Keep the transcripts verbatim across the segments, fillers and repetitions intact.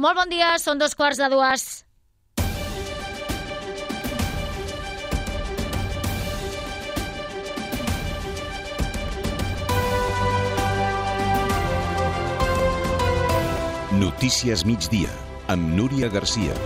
Molt bon dia, són dos quarts de dues. Notícies migdia, amb Núria Garcia.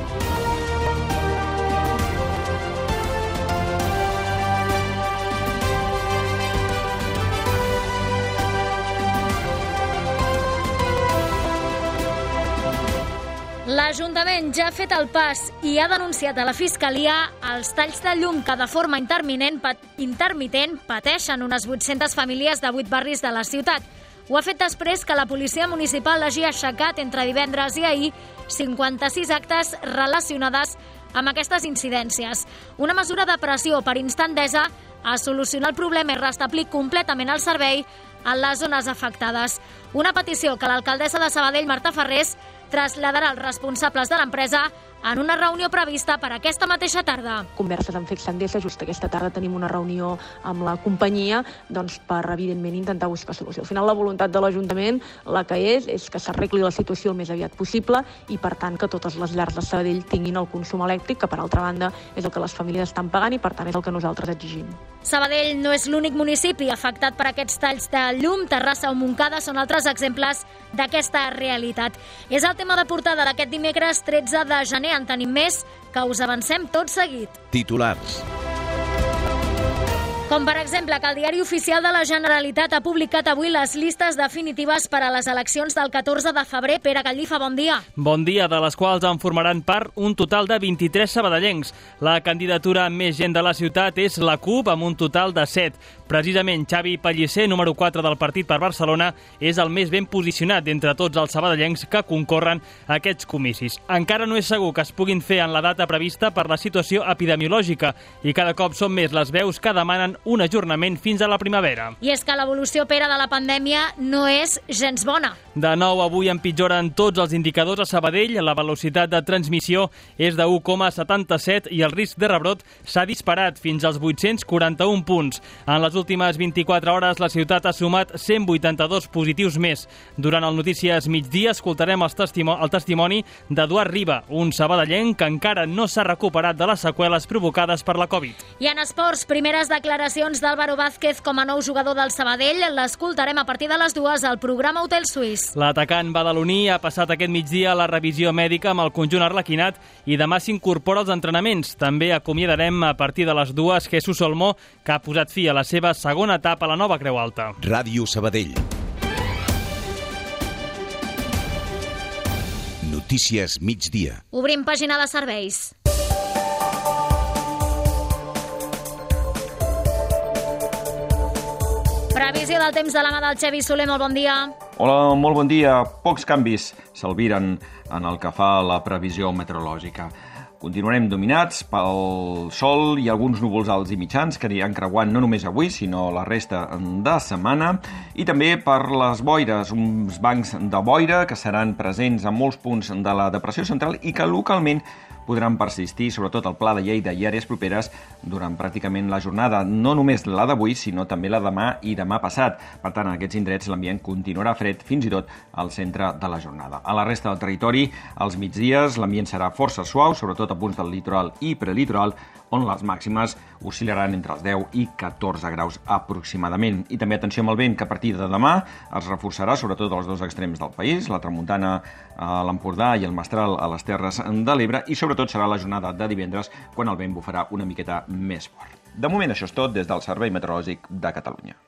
L'Ajuntament ja ha fet el pas i ha denunciat a la Fiscalia els talls de llum que de forma intermitent, intermitent pateixen unes vuit-centes famílies de vuit barris de la ciutat. Ho ha fet després que la policia municipal hagi aixecat entre divendres i ahir cinquanta-sis actes relacionades amb aquestes incidències. Una mesura de pressió per instar Endesa a solucionar el problema i restablir completament el servei en les zones afectades. Una petició que l'alcaldessa de Sabadell, Marta Ferrés, traslladarà als responsables de l'empresa en una reunió prevista per aquesta mateixa tarda. Converses amb Fix Endesa, just aquesta tarda tenim una reunió amb la companyia doncs, per, evidentment, intentar buscar solució. Al final, la voluntat de l'Ajuntament, la que és, és que s'arregli la situació el més aviat possible i, per tant, que totes les llars de Sabadell tinguin el consum elèctric, que, per altra banda, és el que les famílies estan pagant i, per tant, és el que nosaltres exigim. Sabadell no és l'únic municipi afectat per aquests talls de llum. Terrassa o Montcada són altres exemples d'aquesta realitat. És el tema de portada d'aquest dimecres tretze de gener. En tenim més, que us avancem tot seguit. Titulars. Com per exemple que el Diari Oficial de la Generalitat ha publicat avui les llistes definitives per a les eleccions del catorze de febrer. Pere Gallifa, bon dia. Bon dia, de les quals en formaran part un total de vint-i-tres sabadellencs. La candidatura amb més gent de la ciutat és la CUP, amb un total de set. Precisament Xavi Pellicer, número quatre del partit per Barcelona, és el més ben posicionat d'entre tots els sabadellencs que concorren a aquests comicis. Encara no és segur que es puguin fer en la data prevista per la situació epidemiològica i cada cop són més les veus que demanen un ajornament fins a la primavera. I és que l'evolució, Pere, de la pandèmia no és gens bona. De nou, avui empitjoren tots els indicadors a Sabadell. La velocitat de transmissió és de u coma setanta-set i el risc de rebrot s'ha disparat fins als vuit-cents quaranta-un punts. En les últimes vint-i-quatre hores, la ciutat ha sumat cent vuitanta-dos positius més. Durant el Notícies Migdia escoltarem el, testimo el testimoni d'Eduard Riba, un sabadellenc que encara no s'ha recuperat de les seqüeles provocades per la Covid. I en esports, primeres declaracions d'Álvaro Vázquez com a nou jugador del Sabadell. L'escoltarem a partir de les dues al programa Hotel Suís. L'atacant badaloní ha passat aquest migdia la revisió mèdica amb el conjunt arlequinat i demà s'incorpora als entrenaments. També acomiadarem a partir de les dues Jesús Olmó, que ha posat fi a la seva segona etapa a la nova Creu Alta. Ràdio Sabadell. Notícies migdia. Obrim pàgina de serveis. Previsió del temps de la mà del Xavi Soler, molt bon dia. Hola, molt bon dia. Pocs canvis s'albiren en el que fa la previsió meteorològica. Continuarem dominats pel sol i alguns núvols alts i mitjans que aniran creuant no només avui, sinó la resta de setmana, i també per les boires, uns bancs de boira que seran presents en molts punts de la depressió central i que localment podran persistir, sobretot al Pla de Lleida i àrees properes, durant pràcticament la jornada, no només la d'avui, sinó també la demà i demà passat. Per tant, en aquests indrets l'ambient continuarà fred fins i tot al centre de la jornada. A la resta del territori, als migdies, l'ambient serà força suau, sobretot a punts del litoral i prelitoral, on les màximes oscil·laran entre els deu i catorze graus aproximadament. I també atenció amb el vent, que a partir de demà es reforçarà, sobretot als dos extrems del país, la tramuntana a l'Empordà i el mestral a les Terres de l'Ebre, i sobretot serà la jornada de divendres, quan el vent bufarà una miqueta més fort. De moment això és tot des del Servei Meteorològic de Catalunya.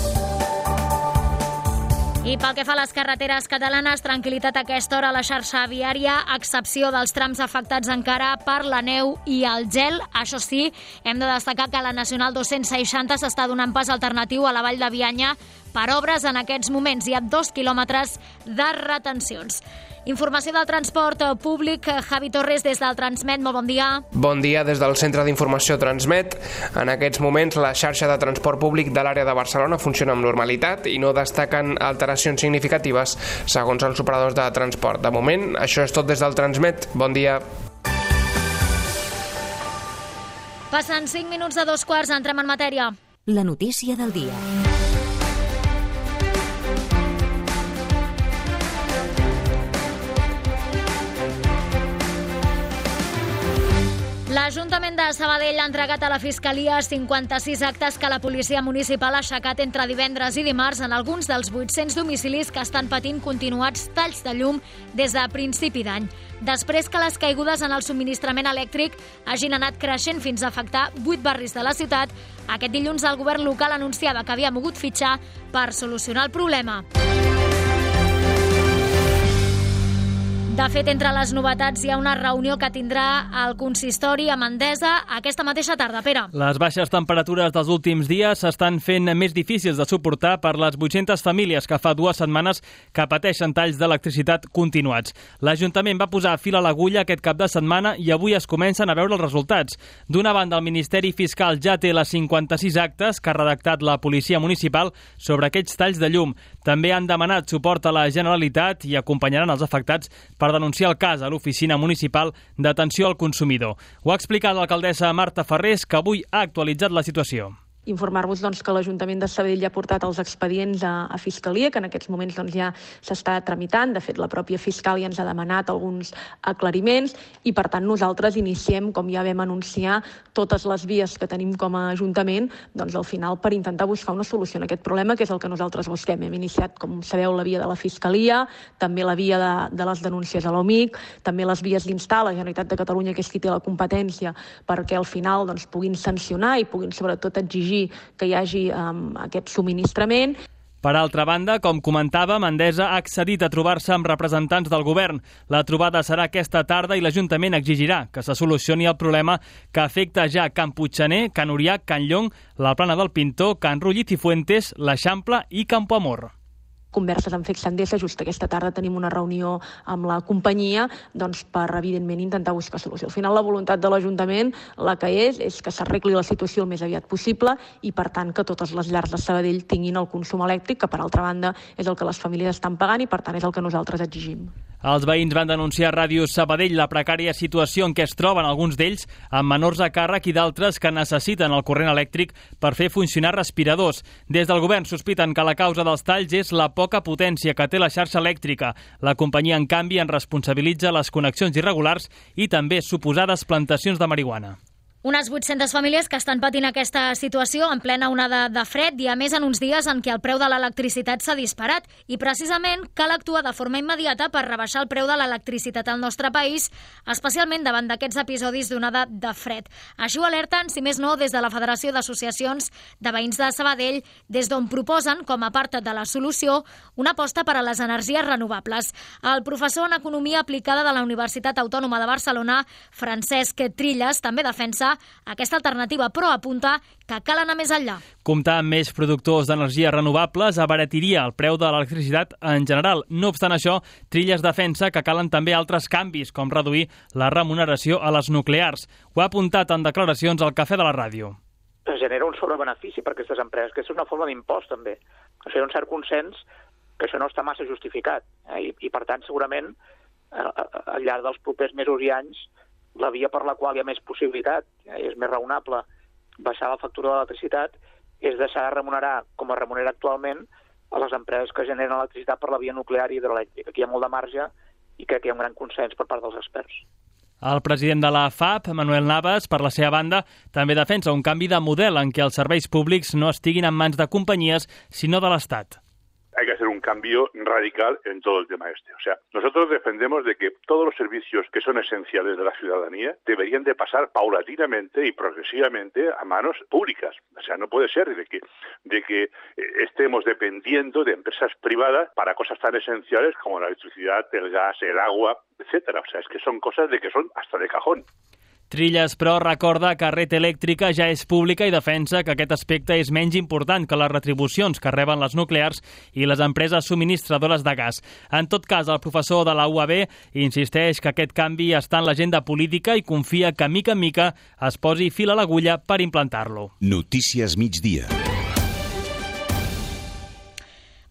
I pel que fa a les carreteres catalanes, tranquil·litat a aquesta hora a la xarxa viària, a excepció dels trams afectats encara per la neu i el gel. Això sí, hem de destacar que la Nacional dos-cents seixanta s'està donant pas alternatiu a la Vall de Bianya per obres en aquests moments. Hi ha dos quilòmetres de retencions. Informació del transport públic. Javi Torres, des del Transmet, molt bon dia. Bon dia des del Centre d'Informació Transmet. En aquests moments la xarxa de transport públic de l'àrea de Barcelona funciona amb normalitat i no destaquen alteracions significatives segons els operadors de transport. De moment, això és tot des del Transmet. Bon dia. Passen cinc minuts de dos quarts, entrem en matèria. La notícia del dia. L'Ajuntament de Sabadell ha entregat a la Fiscalia cinquanta-sis actes que la policia municipal ha aixecat entre divendres i dimarts en alguns dels vuit-cents domicilis que estan patint continuats talls de llum des de principi d'any. Després que les caigudes en el subministrament elèctric hagin anat creixent fins a afectar vuit barris de la ciutat, aquest dilluns el govern local anunciava que havia mogut fitxar per solucionar el problema. De fet, entre les novetats hi ha una reunió que tindrà el consistori a Mandesa aquesta mateixa tarda. Pere. Les baixes temperatures dels últims dies s'estan fent més difícils de suportar per les vuit-centes famílies que fa dues setmanes que pateixen talls d'electricitat continuats. L'Ajuntament va posar fil a l'agulla aquest cap de setmana i avui es comencen a veure els resultats. D'una banda, el Ministeri Fiscal ja té les cinquanta-sis actes que ha redactat la Policia Municipal sobre aquests talls de llum. També han demanat suport a la Generalitat i acompanyaran els afectats per denunciar el cas a l'Oficina Municipal d'Atenció al Consumidor. Ho ha explicat l'alcaldessa Marta Ferrés, que avui ha actualitzat la situació. Informar-vos doncs, que l'Ajuntament de Sabadell ja ha portat els expedients a, a Fiscalia, que en aquests moments doncs, ja s'està tramitant. De fet, la pròpia fiscal ja ens ha demanat alguns aclariments i, per tant, nosaltres iniciem, com ja vam anunciar, totes les vies que tenim com a Ajuntament doncs, al final per intentar buscar una solució a aquest problema, que és el que nosaltres busquem. Hem iniciat, com sabeu, la via de la Fiscalia, també la via de, de les denúncies a l'O M I C, també les vies d'instar la Generalitat de Catalunya, que és qui té la competència, perquè al final doncs, puguin sancionar i puguin sobretot exigir que hi hagi um, aquest subministrament. Per altra banda, com comentava, Mandesa ha accedit a trobar-se amb representants del govern. La trobada serà aquesta tarda i l'Ajuntament exigirà que se solucioni el problema que afecta ja Can Puigxaner, Can Orià, Can Llong, la Plana del Pintor, Can Rull i Cifuentes, l'Eixample i Campo Amor. Converses amb Fex Endesa, just aquesta tarda tenim una reunió amb la companyia doncs, per, evidentment, intentar buscar solució. Al final, la voluntat de l'Ajuntament, la que és, és que s'arregli la situació el més aviat possible i, per tant, que totes les llars de Sabadell tinguin el consum elèctric, que, per altra banda, és el que les famílies estan pagant i, per tant, és el que nosaltres exigim. Els veïns van denunciar a Ràdio Sabadell la precària situació en què es troben alguns d'ells amb menors a càrrec i d'altres que necessiten el corrent elèctric per fer funcionar respiradors. Des del govern sospiten que la causa dels talls és la poca potència que té la xarxa elèctrica. La companyia, en canvi, en responsabilitza les connexions irregulars i també suposades plantacions de marihuana. Unes vuit-centes famílies que estan patint aquesta situació en plena onada de fred i a més en uns dies en què el preu de l'electricitat s'ha disparat i precisament cal actuar de forma immediata per rebaixar el preu de l'electricitat al nostre país, especialment davant d'aquests episodis d'onada de fred. Així ho alerten, si més no, des de la Federació d'Associacions de Veïns de Sabadell, des d'on proposen, com a part de la solució, una aposta per a les energies renovables. El professor en Economia Aplicada de la Universitat Autònoma de Barcelona, Francesc Trilles, també defensa aquesta alternativa, però apunta que cal anar més enllà. Comptar amb més productors d'energies renovables abaratiria el preu de l'electricitat en general. No obstant això, Trilles defensa que calen també altres canvis, com reduir la remuneració a les nuclears. Ho ha apuntat en declaracions al Cafè de la Ràdio. Es genera un sobrebenefici per aquestes empreses, que és una forma d'impost també. O sigui, un cert consens que això no està massa justificat. Eh? I, I, per tant, segurament, al llarg dels propers mesos i anys, la via per la qual hi ha més possibilitat, eh, és més raonable baixar la factura de l'electricitat, és deixar de remunerar, com es remunera actualment, a les empreses que generen electricitat per la via nuclear i hidroelèctrica. Aquí hi ha molt de marge i crec que hi ha un gran consens per part dels experts. El president de la F A P, Manuel Navas, per la seva banda, també defensa un canvi de model en què els serveis públics no estiguin en mans de companyies, sinó de l'Estat. Hay que hacer un cambio radical en todo el tema este. O sea, nosotros defendemos de que todos los servicios que son esenciales de la ciudadanía deberían de pasar paulatinamente y progresivamente a manos públicas. O sea, no puede ser de que, de que estemos dependiendo de empresas privadas para cosas tan esenciales como la electricidad, el gas, el agua, etcétera. O sea, es que son cosas de que son hasta de cajón. Trilles, però, recorda que Red Elèctrica ja és pública i defensa que aquest aspecte és menys important que les retribucions que reben les nuclears i les empreses subministradores de gas. En tot cas, el professor de la U A B insisteix que aquest canvi està en l'agenda política i confia que, mica en mica, es posi fil a l'agulla per implantar-lo. Notícies migdia.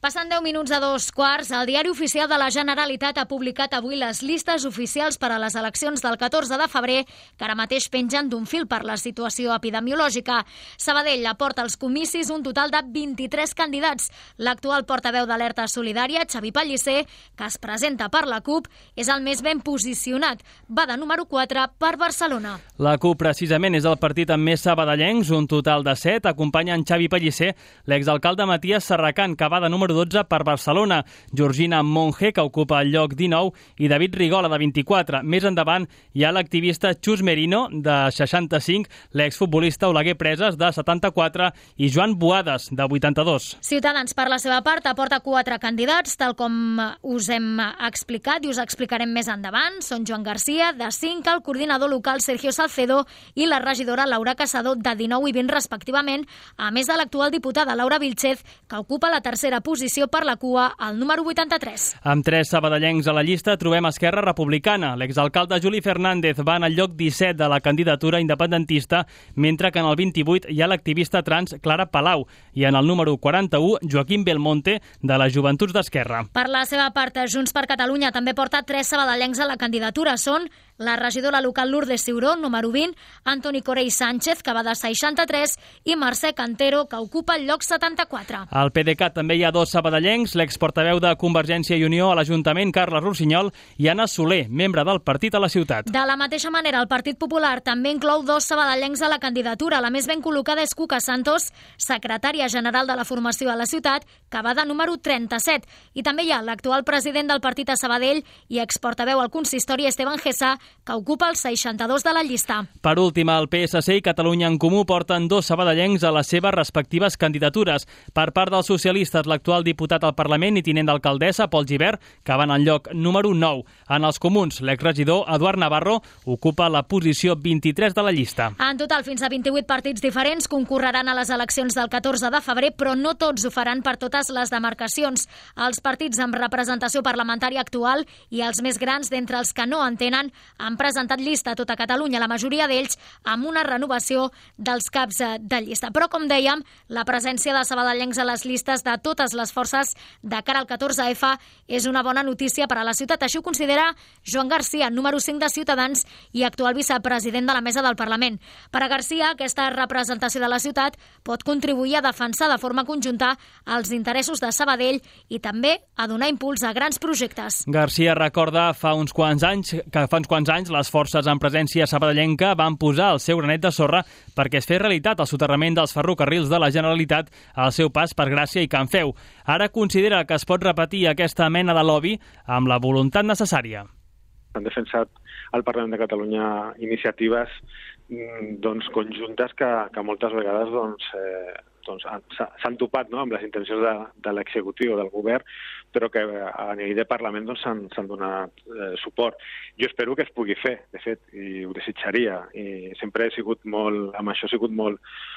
Passant deu minuts a dos quarts, el Diari Oficial de la Generalitat ha publicat avui les llistes oficials per a les eleccions del catorze de febrer, que ara mateix pengen d'un fil per la situació epidemiològica. Sabadell aporta als comicis un total de vint-i-tres candidats. L'actual portaveu d'Alerta Solidària, Xavi Pellicer, que es presenta per la CUP, és el més ben posicionat. Va de número quatre per Barcelona. La CUP, precisament, és el partit amb més sabadellencs, un total de set. Acompanyen Xavi Pellicer, l'exalcalde Matías Serracant, que va de número dotze per Barcelona, Georgina Monge, que ocupa el lloc dinou, i David Rigola, de vint-i-quatre. Més endavant hi ha l'activista Xus Merino, de seixanta-cinc, l'exfutbolista Oleguer Preses, de setanta-quatre, i Joan Boades, de vuitanta-dos. Ciutadans, per la seva part, aporta quatre candidats, tal com us hem explicat i us explicarem més endavant. Són Joan Garcia, de cinc, el coordinador local Sergio Salcedo i la regidora Laura Casado, de dinou i vint respectivament, a més de l'actual diputada Laura Vilchez, que ocupa la tercera posició per la cua, al número vuitanta-tres. Amb tres sabadellencs a la llista trobem Esquerra Republicana. L'exalcalde Juli Fernández va en el lloc disset de la candidatura independentista, mentre que en el vint-i-vuit hi ha l'activista trans Clara Palau i en el número quaranta-u Joaquim Belmonte, de les Joventuts d'Esquerra. Per la seva part, Junts per Catalunya també porta tres sabadellencs a la candidatura. Són la regidora local Lourdes Ciuró, número vint, Antoni Corell Sánchez, que va de seixanta-tres, i Mercè Cantero, que ocupa el lloc setanta-quatre. Al P D C A T també hi ha dos sabadellencs, l'exportaveu de Convergència i Unió a l'Ajuntament, Carles Rossinyol, i Anna Soler, membre del partit a la ciutat. De la mateixa manera, el Partit Popular també inclou dos sabadellencs a la candidatura. La més ben col·locada és Cuca Santos, secretària general de la formació a la ciutat, que va de número trenta-set. I també hi ha l'actual president del partit a Sabadell i exportaveu al consistori Esteban Gessà, que ocupa el seixanta-dos de la llista. Per últim, el P S C i Catalunya en Comú porten dos sabadellencs a les seves respectives candidatures. Per part dels socialistes, l'actual diputat al Parlament i tinent d'alcaldessa, Pol Gibert, que van al lloc número nou. En els comuns, l'exregidor Eduard Navarro ocupa la posició vint-i-tres de la llista. En total, fins a vint-i-vuit partits diferents concorreran a les eleccions del catorze de febrer, però no tots ho faran per totes les demarcacions. Els partits amb representació parlamentària actual i els més grans d'entre els que no en tenen han presentat llista a tota Catalunya, la majoria d'ells amb una renovació dels caps de llista. Però, com dèiem, la presència de sabadellencs a les llistes de totes les forces de cara al catorze efe és una bona notícia per a la ciutat. Així ho considera Joan Garcia, número cinc de Ciutadans i actual vicepresident de la Mesa del Parlament. Per a Garcia, aquesta representació de la ciutat pot contribuir a defensar de forma conjunta els interessos de Sabadell i també a donar impuls a grans projectes. Garcia recorda fa uns quants anys que fa uns quants anys les forces en presència sabadellenca van posar el seu granet de sorra perquè es fes realitat el soterrament dels ferrocarrils de la Generalitat al seu pas per Gràcia i Can Feu. Ara considera que es pot repetir aquesta mena de lobby amb la voluntat necessària. Han defensat al Parlament de Catalunya iniciatives doncs, conjuntes que, que moltes vegades doncs, eh, doncs, s'han topat, no?, amb les intencions de, de l'executiu o del govern, però que a nivell de Parlament doncs, s'han doncs, donat eh, suport. Jo espero que es pugui fer, de fet, i ho desitjaria. I sempre he sigut molt, amb això he sigut molt,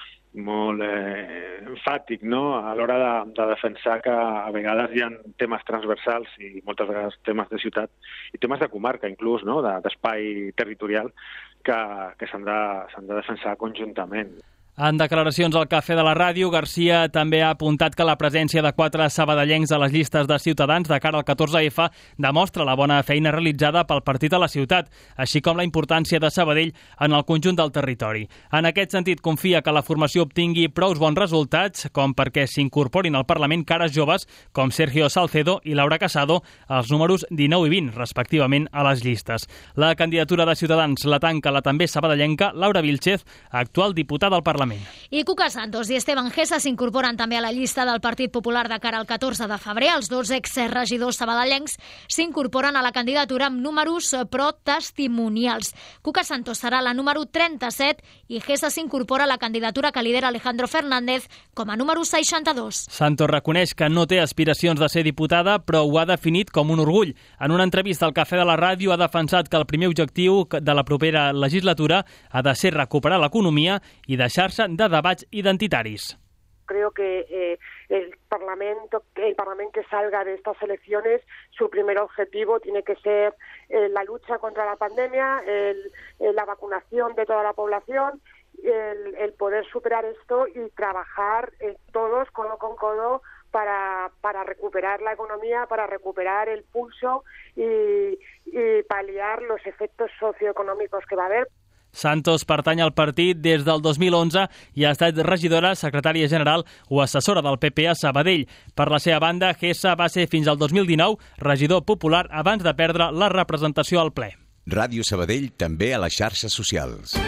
molt eh, enfàtic, no?, a l'hora de, de defensar que a vegades hi ha temes transversals i moltes vegades temes de ciutat i temes de comarca, inclús, no?, d'espai territorial que, que s'han de, s'han de defensar conjuntament. En declaracions al Cafè de la Ràdio, Garcia també ha apuntat que la presència de quatre sabadellencs a les llistes de Ciutadans de cara al catorze efe demostra la bona feina realitzada pel partit a la ciutat, així com la importància de Sabadell en el conjunt del territori. En aquest sentit, confia que la formació obtingui prous bons resultats, com perquè s'incorporin al Parlament cares joves com Sergio Salcedo i Laura Casado, als números dinou i vint, respectivament, a les llistes. La candidatura de Ciutadans la tanca la també sabadellenca Laura Vilchez, actual diputada al Parlament. I Cuca Santos i Esteban Gessà s'incorporen també a la llista del Partit Popular de cara al catorze de febrer. Els dos exregidors sabadellencs s'incorporen a la candidatura amb números però testimonials. Cuca Santos serà la número trenta-set i Gessà s'incorpora a la candidatura que lidera Alejandro Fernández com a número seixanta-dos. Santos reconeix que no té aspiracions de ser diputada, però ho ha definit com un orgull. En una entrevista al Cafè de la Ràdio ha defensat que el primer objectiu de la propera legislatura ha de ser recuperar l'economia i deixar de debats identitaris. Creo que eh, el Parlamento, el Parlamento que salga de estas elecciones, su primer objetivo tiene que ser eh, la lucha contra la pandemia, el, eh, la vacunación de toda la población, el, el poder superar esto y trabajar eh, todos codo con codo para, para recuperar la economía, para recuperar el pulso y, y paliar los efectos socioeconómicos que va a haber. Santos pertany al partit des del dos mil onze i ha estat regidora, secretària general o assessora del P P a Sabadell. Per la seva banda, Gessa va ser fins al dos mil dinou regidor popular abans de perdre la representació al ple. Ràdio Sabadell també a les xarxes socials.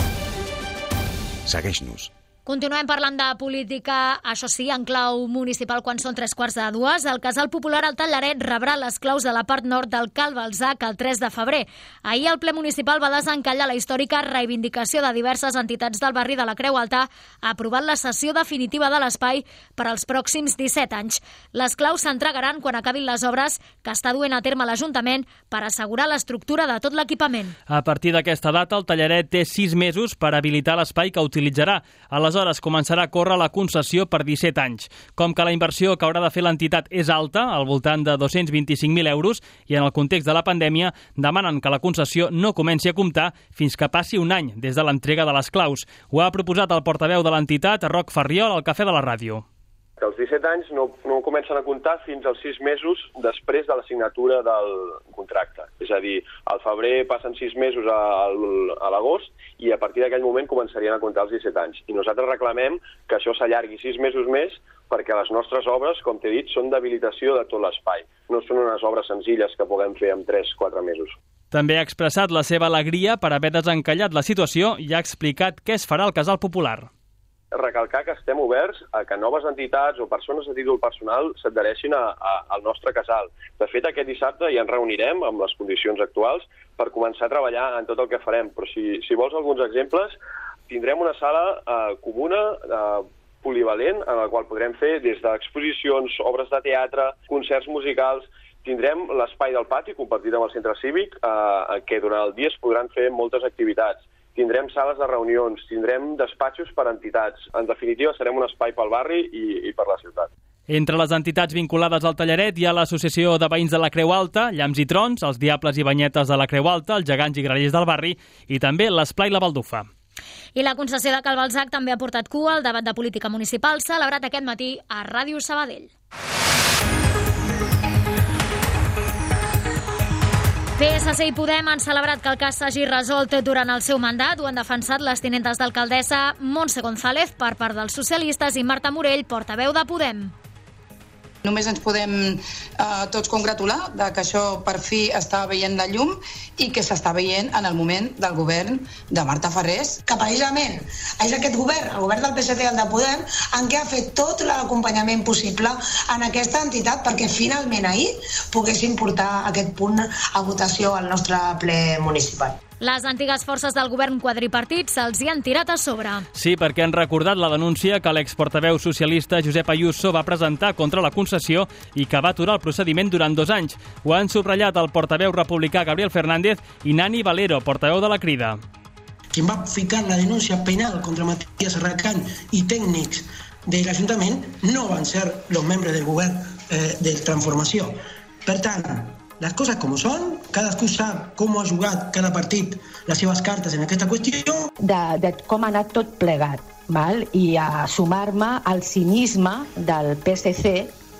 Segueix-nos. Continuem parlant de política, això sí, en clau municipal quan són tres quarts de dues. El Casal Popular al Tallaret rebrà les claus de la part nord del Cal Balzac el tres de febrer. Ahir el ple municipal va desencallar la històrica reivindicació de diverses entitats del barri de la Creu Alta, aprovant la cessió definitiva de l'espai per als pròxims disset anys. Les claus s'entregaran quan acabin les obres que està duent a terme l'Ajuntament per assegurar l'estructura de tot l'equipament. A partir d'aquesta data, el Tallaret té sis mesos per habilitar l'espai que utilitzarà. Aleshores, començarà a córrer la concessió per disset anys. Com que la inversió que haurà de fer l'entitat és alta, al voltant de dos-cents vint-i-cinc mil euros, i en el context de la pandèmia, demanen que la concessió no comenci a comptar fins que passi un any des de l'entrega de les claus. Ho ha proposat el portaveu de l'entitat, Roc Ferriol, al Cafè de la Ràdio. Que els disset anys no, no comencen a comptar fins als sis mesos després de la signatura del contracte. És a dir, al febrer passen sis mesos a, a l'agost i a partir d'aquell moment començarien a comptar els disset anys. I nosaltres reclamem que això s'allargui sis mesos més perquè les nostres obres, com t'he dit, són d'habilitació de tot l'espai. No són unes obres senzilles que puguem fer en tres o quatre mesos. També ha expressat la seva alegria per haver desencallat la situació i ha explicat què es farà al Casal Popular. Recalcar que estem oberts a que noves entitats o persones a títol personal s'adhereixin a, a, al nostre casal. De fet, aquest dissabte ja ens reunirem amb les condicions actuals per començar a treballar en tot el que farem. Però si, si vols alguns exemples, tindrem una sala eh, comuna, eh, polivalent, en la qual podrem fer des d'exposicions, obres de teatre, concerts musicals. Tindrem l'espai del pati compartit amb el centre cívic, eh, que durant el dia es podran fer moltes activitats. Tindrem sales de reunions, tindrem despatxos per a entitats. En definitiva, serem un espai pel barri i, i per la ciutat. Entre les entitats vinculades al Tallaret hi ha l'Associació de Veïns de la Creu Alta, Llamps i Trons, els Diables i Banyetes de la Creu Alta, els Gegants i Grallers del barri i també l'Esplai La Baldufa. I la concessió de Cal Balzac també ha portat cua al debat de política municipal celebrat aquest matí a Ràdio Sabadell. P S C i Podem han celebrat que el cas s'hagi resolt durant el seu mandat. Ho han defensat les tinentes d'alcaldessa Montse González per part dels socialistes i Marta Morell, portaveu de Podem. Només ens podem eh, tots congratular de que això per fi està veient la llum i que s'està veient en el moment del govern de Marta Farrés. Que precisament és aquest govern, el govern del P S C i el de Podem, en què ha fet tot l'acompanyament possible en aquesta entitat perquè finalment ahir poguessin portar aquest punt a votació al nostre ple municipal. Les antigues forces del govern quadripartit se'ls hi han tirat a sobre. Sí, perquè han recordat la denúncia que l'exportaveu socialista Josep Ayuso va presentar contra la concessió i que va aturar el procediment durant dos anys. Ho han subratllat el portaveu republicà Gabriel Fernández i Nani Valero, portaveu de la Crida. Quien va ficar la denuncia penal contra Matías Arracán y técnics de l'Ajuntament no van ser los membres del govern eh, de Transformació. Per tant, les coses com són, cadascú sap com ha jugat cada partit les seves cartes en aquesta qüestió. De, de com ha anat tot plegat, val? I a sumar-me al cinisme del P S C,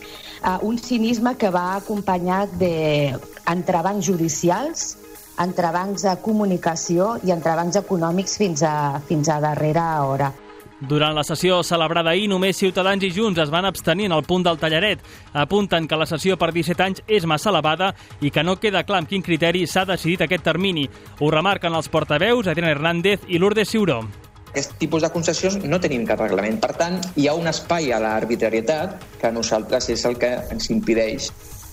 a un cinisme que va acompanyat d'entrebancs judicials, entrebancs de comunicació i entrebancs econòmics fins a, fins a darrera hora. Durant la sessió celebrada ahir, només Ciutadans i Junts es van abstenir en el punt del Tallaret. Apunten que la sessió per disset anys és massa elevada i que no queda clar amb quin criteri s'ha decidit aquest termini. Ho remarquen els portaveus Adriana Hernández i Lourdes Ciuró. Aquest tipus de concessions no tenim cap reglament. Per tant, hi ha un espai a l'arbitrarietat que a nosaltres és el que ens impedeix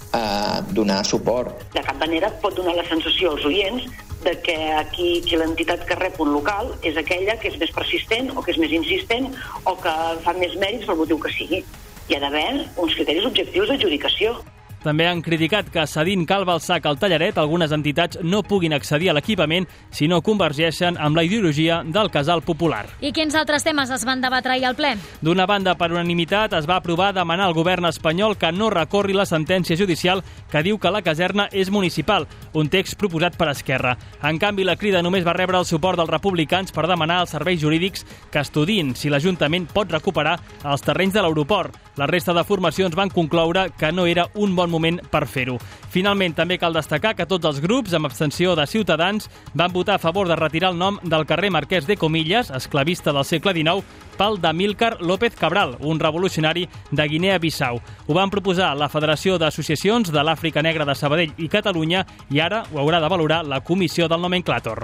eh, donar suport. De cap manera pot donar la sensació als oients de que aquí que l'entitat que rep un local és aquella que és més persistent o que és més insistent o que fa més mèrits pel motiu que sigui. Hi ha d'haver uns criteris objectius d'adjudicació. També han criticat que cedint Cal Balzac al Tallaret algunes entitats no puguin accedir a l'equipament si no convergeixen amb la ideologia del Casal Popular. I quins altres temes es van debatre ahir al ple? D'una banda, per unanimitat, es va aprovar demanar al govern espanyol que no recorri la sentència judicial que diu que la caserna és municipal, un text proposat per Esquerra. En canvi, la Crida només va rebre el suport dels republicans per demanar als serveis jurídics que estudin si l'Ajuntament pot recuperar els terrenys de l'aeroport. La resta de formacions van concloure que no era un bon moment per fer-ho. Finalment, també cal destacar que tots els grups, amb abstenció de Ciutadans, van votar a favor de retirar el nom del carrer Marquès de Comillas, esclavista del segle dinou, pel d'Amílcar López Cabral, un revolucionari de Guinea-Bissau. Ho van proposar la Federació d'Associacions de l'Àfrica Negra de Sabadell i Catalunya i ara ho haurà de valorar la Comissió del Nomenclàtor.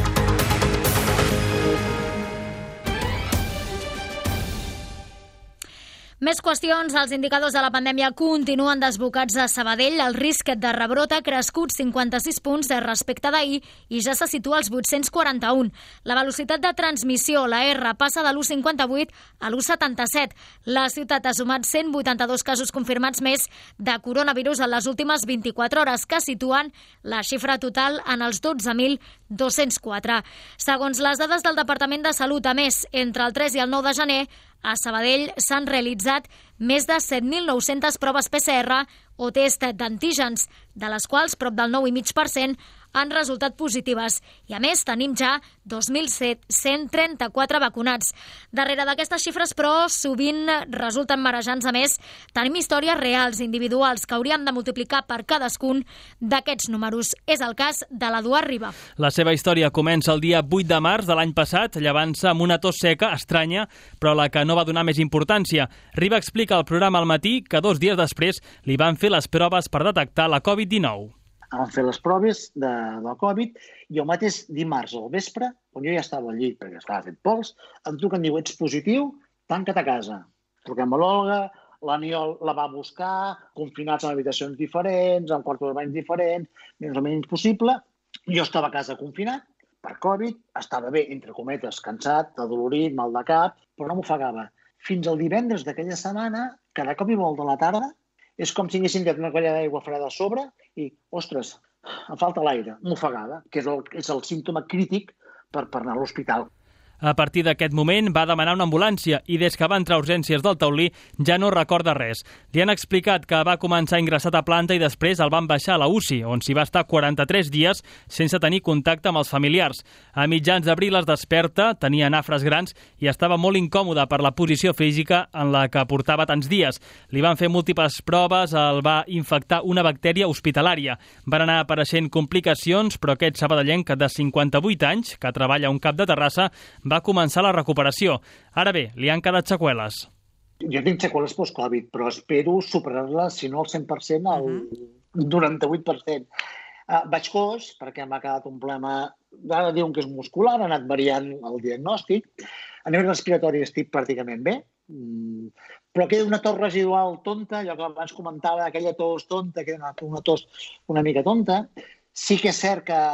Més qüestions. Els indicadors de la pandèmia continuen desbocats a Sabadell. El risc de rebrot ha crescut cinquanta-sis punts respecte d'ahir i ja se situa als vuit-cents quaranta-un. La velocitat de transmissió, la R, passa de l'u coma cinquanta-vuit a l'u coma setanta-set. La ciutat ha sumat cent vuitanta-dos casos confirmats més de coronavirus en les últimes vint-i-quatre hores, que situen la xifra total en els dotze mil dos-cents quatre. Segons les dades del Departament de Salut, a més, entre el tres i el nou de gener, a Sabadell s'han realitzat més de set mil nou-centes proves P C R o test d'antígens, de les quals prop del nou coma cinc per cent han resultat positives. I a més tenim ja dos mil cent trenta-quatre vacunats. Darrere d'aquestes xifres, però, sovint resulten marejants. A més, tenim històries reals, individuals, que hauríem de multiplicar per cadascun d'aquests números. És el cas de l'Eduard Riba. La seva història comença el dia vuit de març de l'any passat, llevant-se amb una tos seca estranya, però la que no va donar més importància. Riba explica al programa al matí que dos dies després li van fer les proves per detectar la covid dinou. Vam fer les proves de, del Covid i el mateix dimarts al vespre, quan jo ja estava al llit perquè estava fet pols, em truquen, diu, ets positiu, tanca't a casa. Truquem a l'Olga, l'Aniol la va buscar, confinats en habitacions diferents, en quartos de bany diferents, més o menys possible. Jo estava a casa confinat per Covid, estava bé, entre cometes, cansat, adolorit, mal de cap, però no m'ofegava. Fins al divendres d'aquella setmana, cada cop i molt de la tarda, és com si haguessin tirat una colla d'aigua freda a sobre i, ostres, em falta l'aire, m'ofegava, que és el, és el símptoma crític per, per anar a l'hospital. A partir d'aquest moment va demanar una ambulància i des que va entrar a urgències del Taulí ja no recorda res. Li han explicat que va començar ingressat a planta i després el van baixar a la U C I, on s'hi va estar quaranta-tres dies sense tenir contacte amb els familiars. A mitjans d'abril es desperta, tenia nafres grans i estava molt incòmode per la posició física en la que portava tants dies. Li van fer múltiples proves, el va infectar una bactèria hospitalària. Van anar apareixent complicacions, però aquest sabadellenc de cinquanta-vuit anys, que treballa a un cap de Terrassa, va començar la recuperació. Ara bé, li han quedat seqüeles. Jo tinc seqüeles post-Covid, però espero superar-les, si no al cent per cent, al noranta-vuit per cent. Uh, vaig cos, perquè m'ha quedat un problema, ara diuen que és muscular, ha anat variant el diagnòstic. A nivell respiratori estic pràcticament bé, mm, però queda una tos residual tonta, allò que abans comentava, aquella tos tonta, queda una, una tos una mica tonta. Sí que és cert que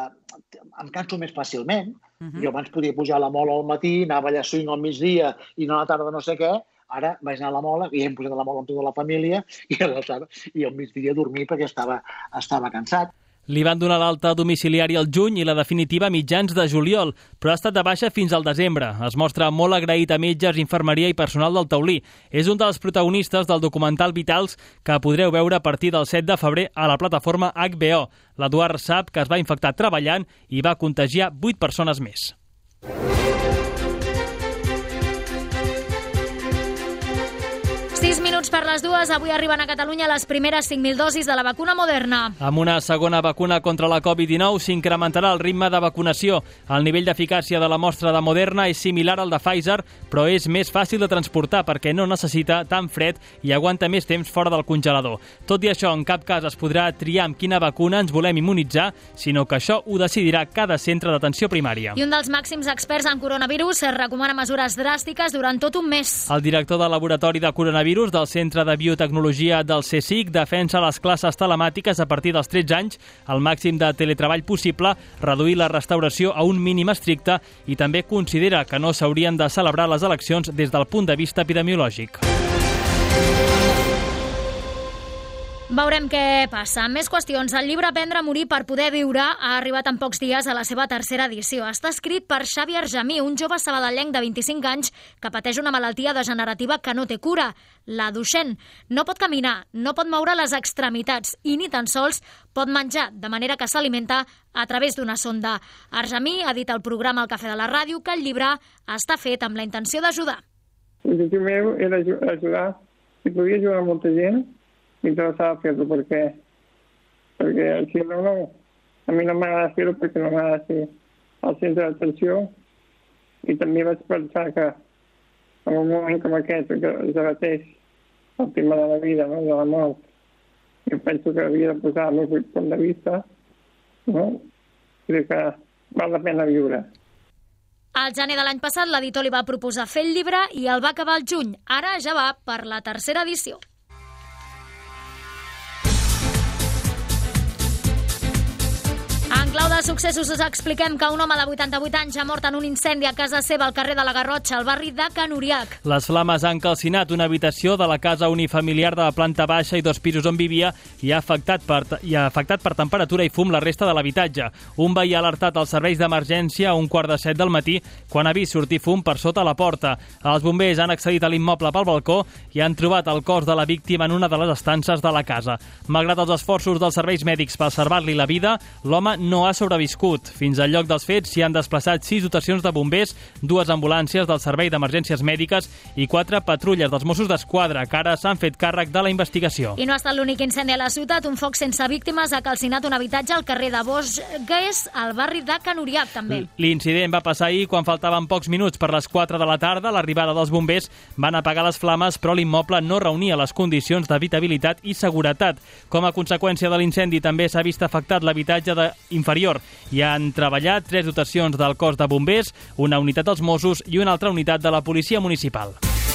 em canso més fàcilment. Uh-huh. Jo abans podia pujar a la mola al matí, anava allà a swing al migdia i no a la tarda no sé què. Ara vaig anar a la mola, i hem posat a la mola amb tota la família, i a la tarda, i al migdia a dormir perquè estava, estava cansat. Li van donar l'alta domiciliària al juny i la definitiva a mitjans de juliol, però ha estat de baixa fins al desembre. Es mostra molt agraït a metges, infermeria i personal del Taulí. És un dels protagonistes del documental Vitals que podreu veure a partir del set de febrer a la plataforma H B O. L'Eduard sap que es va infectar treballant i va contagiar vuit persones més. sis minuts per les dues. Avui arriben a Catalunya les primeres cinc mil dosis de la vacuna Moderna. Amb una segona vacuna contra la covid dinou s'incrementarà el ritme de vacunació. El nivell d'eficàcia de la mostra de Moderna és similar al de Pfizer, però és més fàcil de transportar perquè no necessita tant fred i aguanta més temps fora del congelador. Tot i això, en cap cas es podrà triar amb quina vacuna ens volem immunitzar, sinó que això ho decidirà cada centre d'atenció primària. I un dels màxims experts en coronavirus recomana mesures dràstiques durant tot un mes. El director del laboratori de coronavirus del Centre de Biotecnologia del C S I C defensa les classes telemàtiques a partir dels tretze anys, el màxim de teletreball possible, reduir la restauració a un mínim estricte i també considera que no s'haurien de celebrar les eleccions des del punt de vista epidemiològic. Veurem què passa. Més qüestions. El llibre Aprendre a morir per poder viure ha arribat en pocs dies a la seva tercera edició. Està escrit per Xavi Argemí, un jove sabadellenc de vint-i-cinc anys que pateix una malaltia degenerativa que no té cura, la Duchenne. No pot caminar, no pot moure les extremitats i ni tan sols pot menjar, de manera que s'alimenta a través d'una sonda. Argemí ha dit al programa El Cafè de la Ràdio que el llibre està fet amb la intenció d'ajudar. L'objectiu meu era ajudar si podia jugar amb molta gent, m'interessava fer-ho, perquè, perquè si no, no, a mi no m'agrada fer-ho perquè no m'agrada ser al centre d'atenció, i també vaig pensar que en un moment com aquest, que es debateix el tema de la vida, no? De la mort, jo penso que havia de posar el meu punt de vista, no? Crec que val la pena viure. Al gener de l'any passat, l'editor li va proposar fer el llibre i el va acabar al juny. Ara ja va per la tercera edició. En clau de successos us expliquem que un home de vuitanta-vuit anys ha mort en un incendi a casa seva al carrer de la Garrotxa, al barri de Can Uriac. Les flames han calcinat una habitació de la casa unifamiliar de la planta baixa i dos pisos on vivia i ha afectat per, i ha afectat per temperatura i fum la resta de l'habitatge. Un veí ha alertat els serveis d'emergència a un quart de set del matí quan ha vist sortir fum per sota la porta. Els bombers han accedit a l'immoble pel balcó i han trobat el cos de la víctima en una de les estances de la casa. Malgrat els esforços dels serveis mèdics per salvar-li la vida, l'home no ha sobreviscut. Fins al lloc dels fets s'hi han desplaçat sis dotacions de bombers, dues ambulàncies del Servei d'Emergències Mèdiques i quatre patrulles dels Mossos d'Esquadra, que ara s'han fet càrrec de la investigació. I no ha estat l'únic incendi a la ciutat. Un foc sense víctimes ha calcinat un habitatge al carrer de Bosgues, al barri de Can Uriac, també. L'incident va passar ahir quan faltaven pocs minuts per les quatre de la tarda. L'arribada dels bombers van apagar les flames, però l'immoble no reunia les condicions d'habitabilitat i seguretat. Com a conseqüència de l'incendi també s'ha vist afectat l'habitatge de inferior. Hi han treballat tres dotacions del cos de bombers, una unitat dels Mossos i una altra unitat de la policia municipal.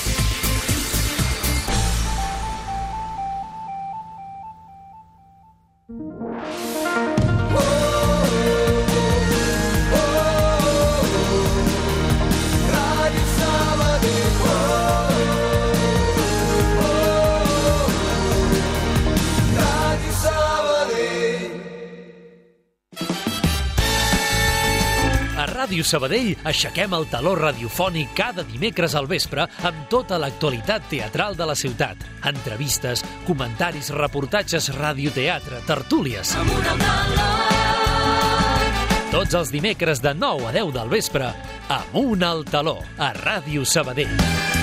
Ràdio Sabadell aixequem el taló radiofònic cada dimecres al vespre amb tota l'actualitat teatral de la ciutat. Entrevistes, comentaris, reportatges, radioteatre, tertúlies. Tots els dimecres de nou a deu del vespre, Amunt al taló, a Ràdio Sabadell.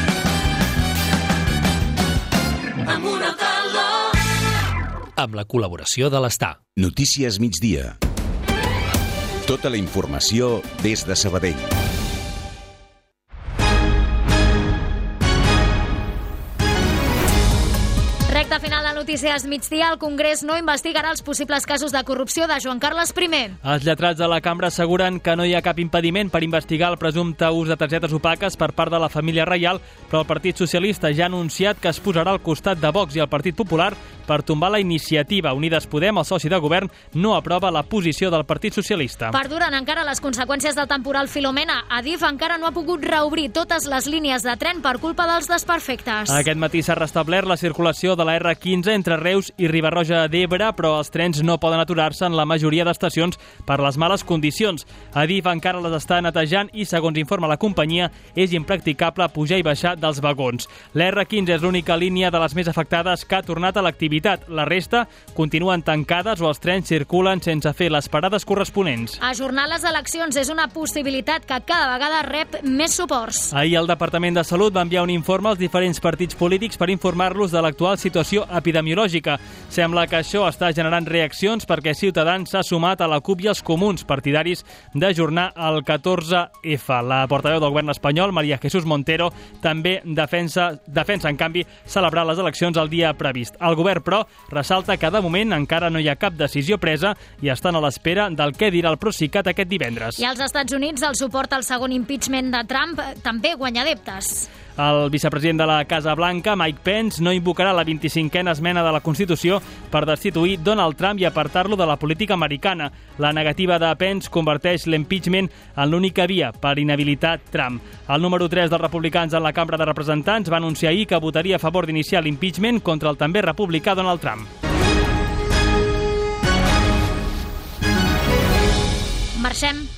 Amunt al taló. Amb la col·laboració de l'Estar. Notícies migdia. Tota la informació des de Sabadell. Recte final de Notícies migdia, el Congrés no investigarà els possibles casos de corrupció de Joan Carles primer. Els lletrats de la cambra asseguren que no hi ha cap impediment per investigar el presumpte ús de targetes opaques per part de la família reial, però el Partit Socialista ja ha anunciat que es posarà al costat de Vox i el Partit Popular per tombar la iniciativa. Unides Podem, el soci de govern, no aprova la posició del Partit Socialista. Perduren encara les conseqüències del temporal Filomena. Adif encara no ha pogut reobrir totes les línies de tren per culpa dels desperfectes. Aquest matí s'ha restablert la circulació de la erre quinze entre Reus i Riba-roja d'Ebre, però els trens no poden aturar-se en la majoria d'estacions per les males condicions. Adif encara les està netejant i, segons informa la companyia, és impracticable pujar i baixar dels vagons. La erre quinze és l'única línia de les més afectades que ha tornat a l'activitat. La resta continuen tancades o els trens circulen sense fer les parades corresponents. Ajornar les eleccions és una possibilitat que cada vegada rep més suports. Ahir el Departament de Salut va enviar un informe als diferents partits polítics per informar-los de l'actual situació epidemiològica. Sembla que això està generant reaccions perquè Ciutadans s'ha sumat a la CUP i els comuns, partidaris d'ajornar el catorze efa. La portaveu del govern espanyol, María Jesús Montero, també defensa, defensa en canvi, celebrar les eleccions el dia previst. El govern, però, ressalta que de moment encara no hi ha cap decisió presa i estan a l'espera del que dirà el Procicat aquest divendres. I als Estats Units el suport al segon impeachment de Trump també guanya adeptes. El vicepresident de la Casa Blanca, Mike Pence, no invocarà la vint-i-cinquena esmena de la Constitució per destituir Donald Trump i apartar-lo de la política americana. La negativa de Pence converteix l'impeachment en l'única via per inhabilitar Trump. El número tres dels republicans en la Cambra de Representants va anunciar ahir que votaria a favor d'iniciar l'impeachment contra el també republicà Donald Trump. Marxem.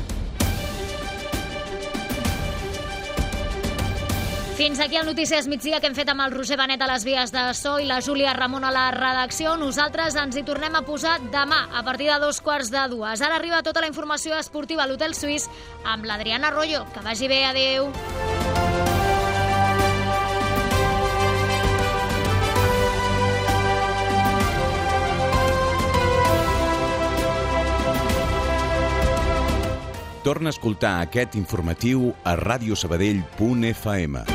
Fins aquí el Notícies migdia que hem fet amb el Roger Benet a les vies de so i la Júlia Ramon a la redacció. Nosaltres ens hi tornem a posar demà a partir de dos quarts de dues. Ara arriba tota la informació esportiva a l'Hotel Suís amb l'Adriana Arroyo. Que vagi bé, adeu. Torna a escoltar aquest informatiu a radiosabadell punt f m.